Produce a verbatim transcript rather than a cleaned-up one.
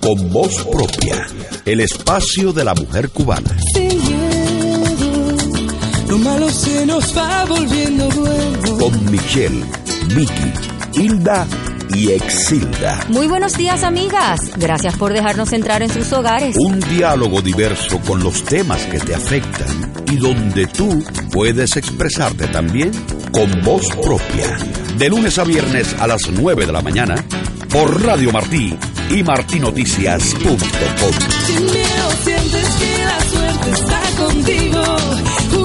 Con voz propia, el espacio de la mujer cubana. Sin miedo, lo malo se nos va volviendo bueno. Con Michelle, Vicky, Hilda y Exilda. Muy buenos días, amigas. Gracias por dejarnos entrar en sus hogares. Un diálogo diverso con los temas que te afectan y donde tú puedes expresarte también con voz propia. De lunes a viernes a las nueve de la mañana por Radio Martí y martinoticias punto com. Sin miedo sientes que la suerte está contigo.